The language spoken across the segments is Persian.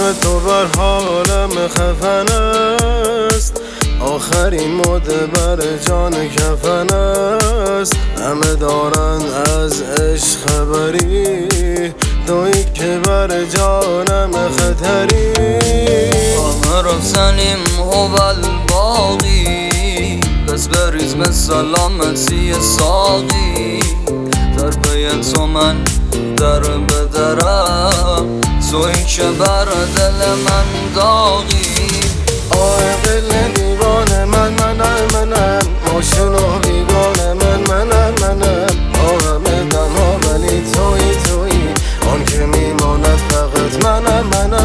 چشم تو بر حالم خفن است، آخرین مده بر جان کفن است. همه دارند از عشق خبری، تویی که بر جانم خطری. عمر سنیم هو الباقی، بس بریز به سلامتی ساقی. در پی تو من در بدرم، تویی که بر دل من داغی. عاقل دیوانه منم، ماشین و بیگانه منم. همه تنها ولی تویی، آن که میماند فقط منم.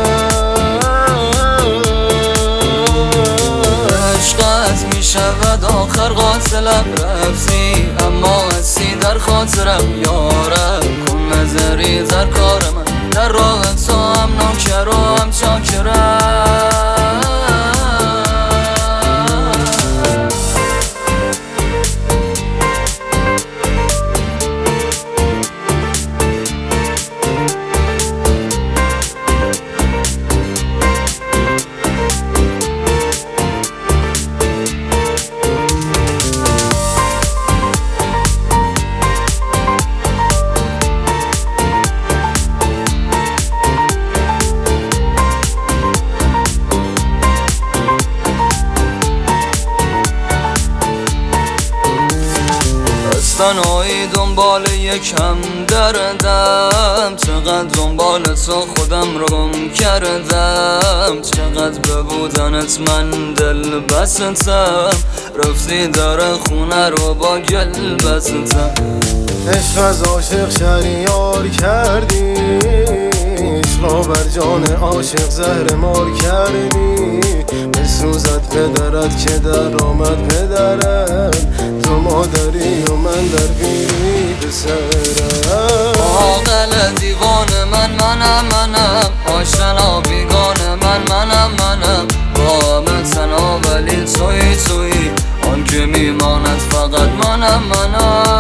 عشقت میشود آخر قاتلم، رفتی اما هستی در خاطرم. یارم کن نظری در کار من، در راه تو هم نوکر و هم چاکرم. تنهایی دنبال یکم دردم، چقدر دنبال تو خودم رو گم کردم. چقدر به بودنت من دل بستم، رفتی در خونه رو با گل بستم. عشق از عاشق شهریار کردی، عشق را بر جان عاشق زهر مار کردی. بسوزد پدرت که در آمد پدرت، تو مادری و من در بیری پسرم. عاقل دیوانه منم، آشنا بیگانه منم. با همه تنها ولی تویی، آن که میماند فقط منم.